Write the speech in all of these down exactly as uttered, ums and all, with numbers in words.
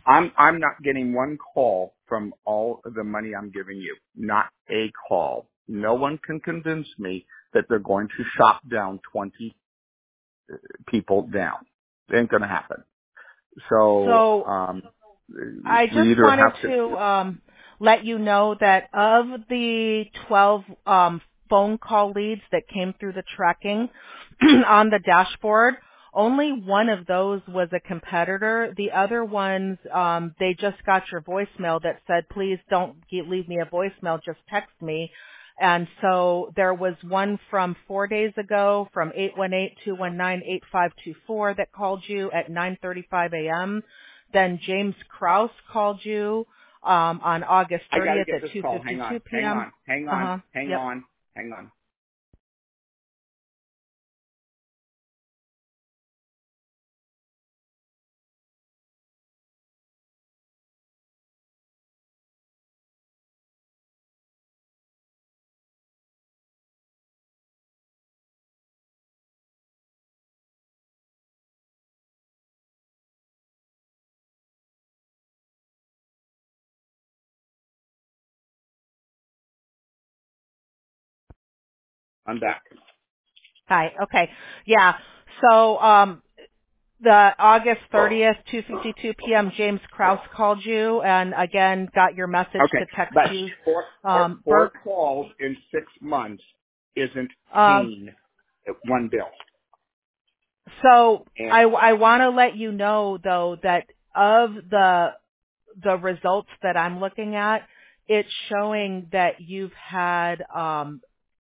I'm I'm not getting one call from all of the money I'm giving you. Not a call. No one can convince me that they're going to shop down twenty people down. It ain't going to happen. So, So um, I we just either wanted have to. to um, let you know that of the twelve um, phone call leads that came through the tracking on the dashboard, only one of those was a competitor. The other ones, um, they just got your voicemail that said, please don't ge- leave me a voicemail, just text me. And so there was one from four days ago from eight one eight, two one nine, eight five two four that called you at nine thirty-five a.m. Then James Krause called you um, on August I got to thirtieth get at this call. Hang on. two fifty-two Hang p.m. on. Hang on. Uh-huh. Hang Yep. on. Hang on. I'm back. Hi. Okay. Yeah. So um, the August thirtieth, two fifty-two p.m., James Krause called you and again got your message Okay, to text but you. four, four, Um, four Bert, calls in six months isn't um, paying one bill. so And I, I want to let you know though that of the the results that I'm looking at, it's showing that you've had um,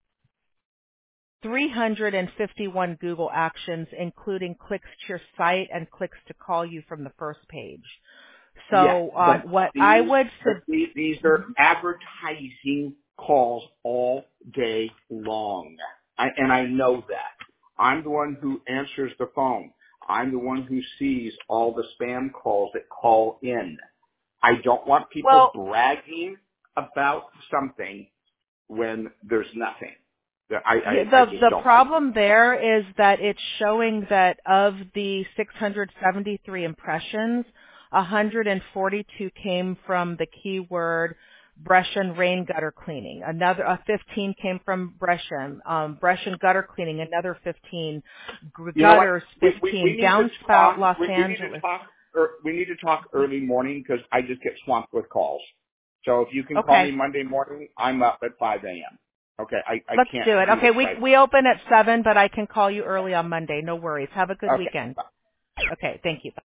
three hundred fifty-one Google actions, including clicks to your site and clicks to call you from the first page. yes, So um, but what I these would but su- these, these are advertising calls all day long, I, and I know that. I'm the one who answers the phone. I'm the one who sees all the spam calls that call in. I don't want people well, bragging about something when there's nothing. I, yeah, I, I the just the don't like it. problem there is that it's showing that of the six hundred seventy-three impressions, one hundred forty-two came from the keyword Brescian rain gutter cleaning. Another uh, fifteen came from Brescian, um, Brescian gutter cleaning. Another fifteen, G- You know what? gutters We, we, we fifteen, need to downspout talk. Los We, we need to Angeles. talk. Er, we need to talk early morning because I just get swamped with calls. So if you can call Okay, me Monday morning, I'm up at five a.m. Okay, I, I let's can't do it. do Okay, this we right we open at seven, but I can call you early on Monday. No worries. Have a good now. Okay. weekend. Okay, thank you.